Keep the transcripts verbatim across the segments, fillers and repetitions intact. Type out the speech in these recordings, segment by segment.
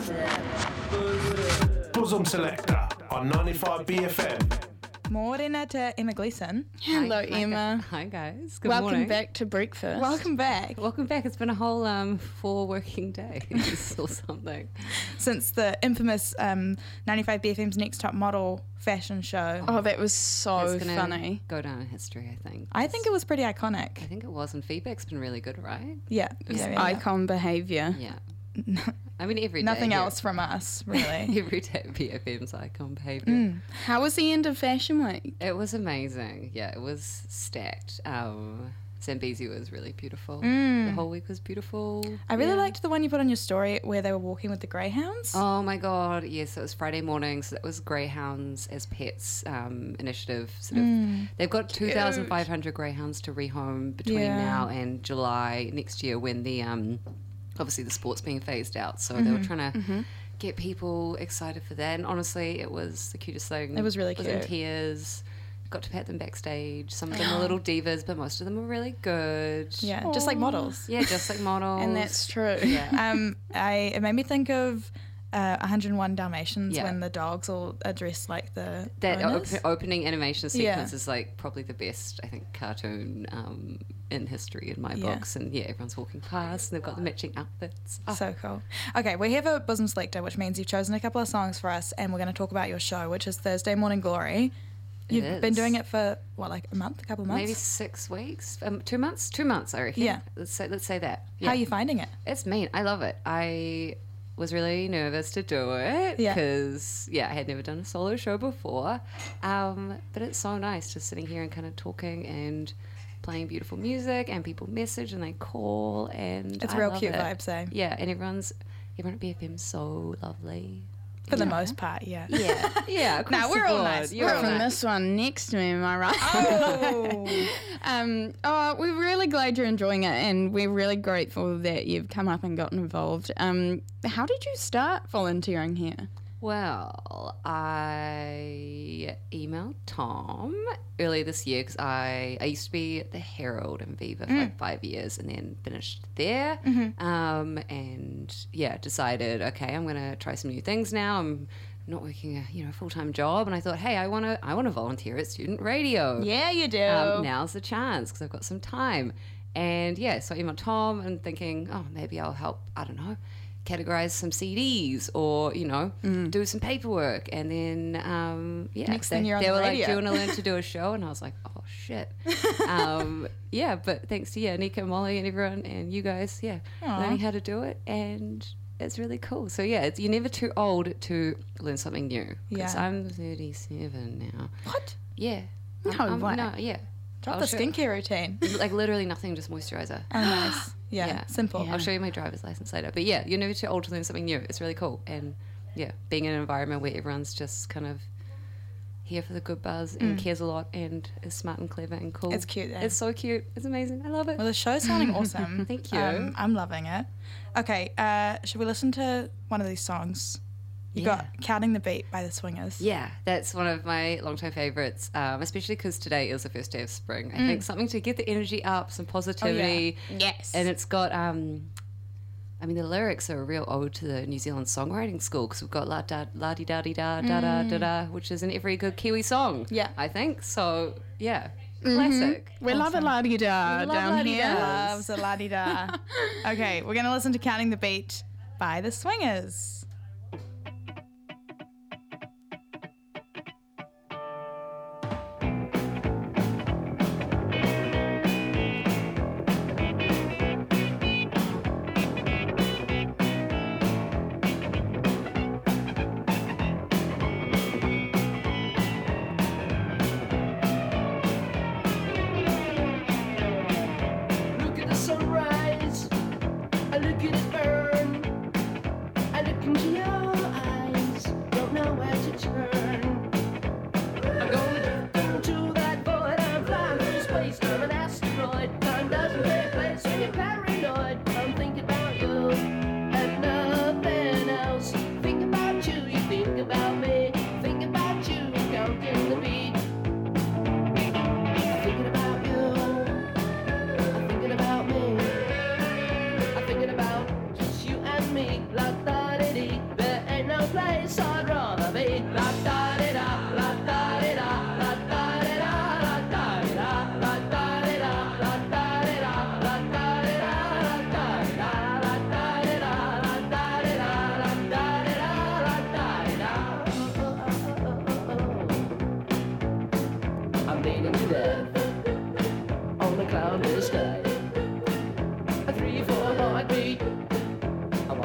Bosom Selector on ninety-five B F M. Morena to Emma Gleeson. Hello, Hi, Emma. Hi, hi guys. Good Welcome morning. back to breakfast. Welcome back. Welcome back. It's been a whole um, four working days or something. Since the infamous um, ninety-five B F M's Next Top Model fashion show. Oh, that was so It's gonna funny. go down in history, I think. I think it was pretty I iconic. think it was, and feedback's been really good, right? Yeah. It was yeah, yeah, yeah. icon behaviour. Yeah. I mean, every day. Nothing here- else from us, really. Every day at B F M's icon behaviour. Mm. How was the end of Fashion Week? It was amazing. Yeah, it was stacked. Um, Zambezi was really beautiful. Mm. The whole week was beautiful. I really Yeah. liked the one you put on your story where they were walking with the greyhounds. Oh my god, yes, it was Friday morning, so that was Greyhounds as Pets um, initiative. Sort of, Mm. they've got two thousand five hundred greyhounds to rehome between Yeah. now and July next year when the um, obviously the sport's being phased out. So they were trying to Mm-hmm. get people excited for that. And honestly, it was the cutest thing. It was really I was in cute. tears. Got to pat them backstage. Some of them were little divas, but most of them were really good. Yeah, just like models. Yeah, just like models. And that's true. yeah. um, I it made me think of uh, one oh one Dalmatians Yeah. when the dogs all are dressed like the That owners. op- opening animation Yeah. sequence is like probably the best, I think, cartoon um, in history in my Yeah. books. And yeah, everyone's walking past and they've got the matching outfits. Oh, So cool. Okay, we have a bosom selector, which means you've chosen a couple of songs for us, and we're going to talk about your show, which is Thursday Morning Glory. It You've been is. doing it for what, like a month, a couple of months? maybe six weeks, um, two months, two months, I reckon. Yeah. Let's say, let's say that. How Yeah. are you finding it? It's mean. I love it. I was really nervous to do it Yeah. because, yeah, I had never done a solo show before. Um, but it's so nice just sitting here and kind of talking and playing beautiful music, and people message and they call, and It's I real love cute it. vibes, eh? Yeah, and everyone's everyone at B F M's so lovely. For the most part, yeah. Yeah, yeah. across No, the we're all board. nice. You're We're all all From nice. this one next to me, am I right? Oh. um, oh, we're really glad you're enjoying it, and we're really grateful that you've come up and gotten involved. Um, how did you start volunteering here? Well, I emailed Tom earlier this year because I, I used to be at the Herald in Viva for like five years and then finished there. Um, and yeah, decided, okay, I'm going to try some new things now. I'm not working a you know full time job, and I thought, hey, I want to I want to volunteer at student radio. Yeah, you do. Um, now's the chance because I've got some time. And yeah, so I emailed Tom and thinking, oh, maybe I'll help, I don't know, categorize some C Ds or, you know, do some paperwork. And then, um, yeah, Next they, thing you're on they the were radio. like, do you want to learn to do a show? And I was like, oh, shit. um, yeah, but thanks to, yeah, Nika, Molly and everyone and you guys, yeah, Aw. learning how to do it. And it's really cool. So yeah, it's, you're never too old to learn something new. Because Yeah. I'm thirty-seven now. What? Yeah. No I'm- I'm- way. No, yeah. Drop I'll the show- skincare routine. Like literally nothing, just moisturizer. Oh, nice. Yeah, Yeah. simple. Yeah. I'll show you my driver's license later. But yeah, you're never too old to learn something new. It's really cool. And yeah, being in an environment where everyone's just kind of here for the good buzz and cares a lot and is smart and clever and cool. It's cute, eh? It's so cute. It's amazing. I love it. Well, the show's sounding awesome. Thank you. Um, I'm loving it. Okay, uh, should we listen to one of these songs? You Yeah. got Counting the Beat by the Swingers. Yeah, that's one of my long-time favourites, um, especially because today is the first day of spring. I think something to get the energy up, some positivity. Yes. And it's got, um, I mean, the lyrics are a real ode to the New Zealand songwriting school because we've got la da la di da di da da da da da, which is in every good Kiwi song. Yeah. I think so. Yeah, classic. we love a la-di-da We love down la-di-da. here. Loves a la di da. Okay, we're going to listen to Counting the Beat by the Swingers. Look at the sunrise, I look at it burn, I look into your eyes, don't know where to turn. I'm going down to that void, I'm flying through space, I'm an asteroid. Time doesn't take place when you're paranoid. I'm thinking about you and nothing else. Think about you, you think about me, think about you, counting the beat. Thinking about you. I'm thinking about me. I'm thinking about just you and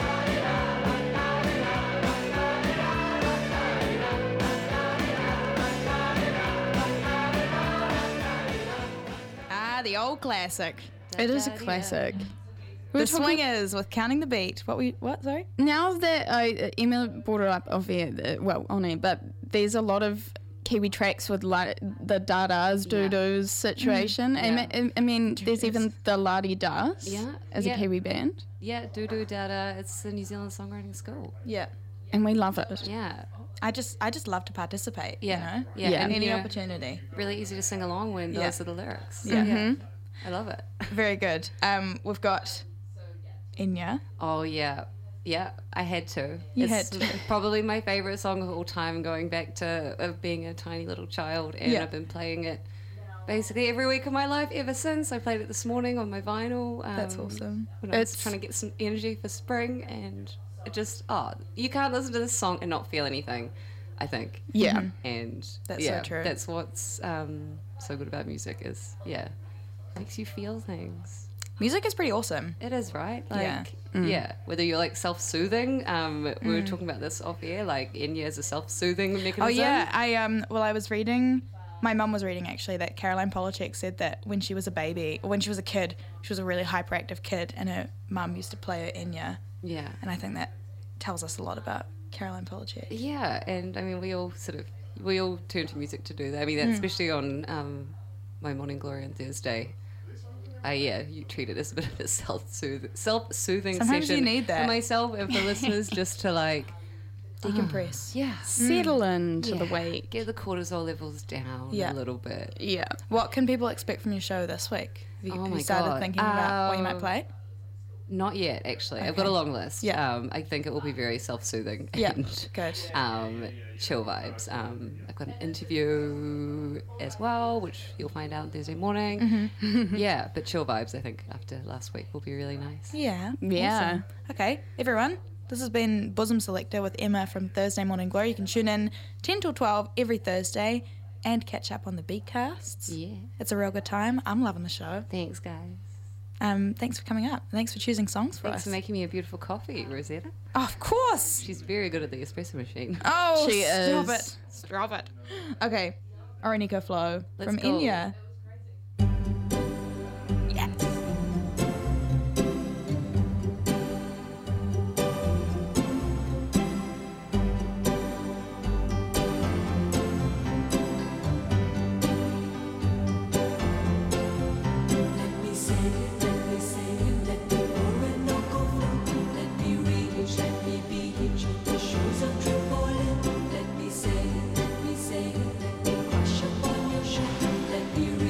Ah, the old classic. It is a Da-da-da. classic. The We're talking- Swingers with Counting the Beat. What we what? Sorry. Now that I, Emma brought it up off air, uh, well, on air, but there's a lot of Kiwi tracks with like the da-das, Yeah. doo-doos situation. Yeah. And I, I mean, there's even the la-di-das Yeah, as yeah. a Kiwi band. Yeah, Doo Doo Dada. It's the New Zealand Songwriting School. Yeah. And we love it. Yeah. I just I just love to participate. Yeah. You know. Yeah. Yeah. In And any they're opportunity. really easy to sing along when Yeah. those are the lyrics. Yeah. yeah. I love it. Very good. Um, we've got Enya. Oh yeah, yeah. I had to. You it's had to. Probably my favorite song of all time. Going back to of being a tiny little child, and Yeah. I've been playing it basically every week of my life ever since. I played it this morning on my vinyl. Um, That's awesome. When I was It's- trying to get some energy for spring, and it just oh, you can't listen to this song and not feel anything. I think. Yeah. And That's so yeah, true. that's what's um, so good about music is yeah, makes you feel things. Music is pretty awesome. It is, right? Like, Yeah. yeah. Whether you're like self-soothing, um, we were talking about this off air, like Enya is a self-soothing mechanism. Oh yeah, I um well I was reading my mum was reading actually that Caroline Polachek said that when she was a baby or when she was a kid, she was a really hyperactive kid and her mum used to play her Enya. Yeah. And I think that tells us a lot about Caroline Polachek. Yeah, and I mean, we all sort of, we all turn to music to do that. I mean, that, especially on um, my Morning Glory on Thursday. I, yeah, you treat it as a bit of a self-soothing, self-soothing Sometimes you session need that. for myself and for listeners just to like, Decompress. yeah, Settle into the yeah, week. get the cortisol levels down Yeah. a little bit. Yeah. What can people expect from your show this week? Have you, Oh have you my started God. thinking about what you might Um, play? Not yet, actually. I've got a Okay. long list. Yeah. Um, I think it will be very self-soothing. Yeah, And, good. um, chill vibes. Um, I've got an interview as well, which you'll find out on Thursday morning. Mm-hmm. Yeah, but chill vibes, I think, after last week will be really nice. Yeah. Yeah. Awesome. Okay, everyone. This has been Bosom Selector with Emma from Thursday Morning Glory. You can tune in ten till twelve every Thursday and catch up on the Beatcasts. Yeah. It's a real good time. I'm loving the show. Thanks, guys. Um, thanks for coming up. Thanks for choosing songs for Thanks us. for making me a beautiful coffee, Rosetta. Oh, of course. She's very good at the espresso machine. Oh, She stop is. it. Stop it. Okay. Orinoco Flow Let's from go. Enya. Yes. Let me sing it, let me sing it, let the Orinoco flow. Let me reach, let me beach the shores of Tripoli. Let me sing it, let me sing it, let me crash upon your shore. Let me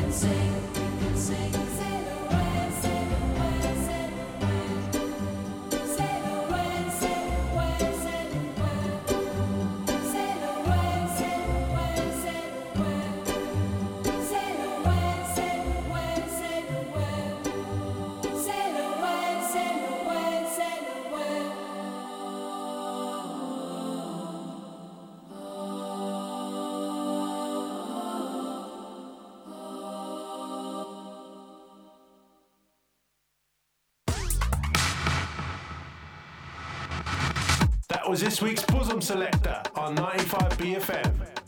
can sing, we can sing. Sail away, sail away, sail away. Sail away, sail away, sail away. Sail away, sail away, sail away. Sail away, sail away, sail away. Sail away, sail away, sail away. That was this week's Bosom Selector on ninety-five B F M.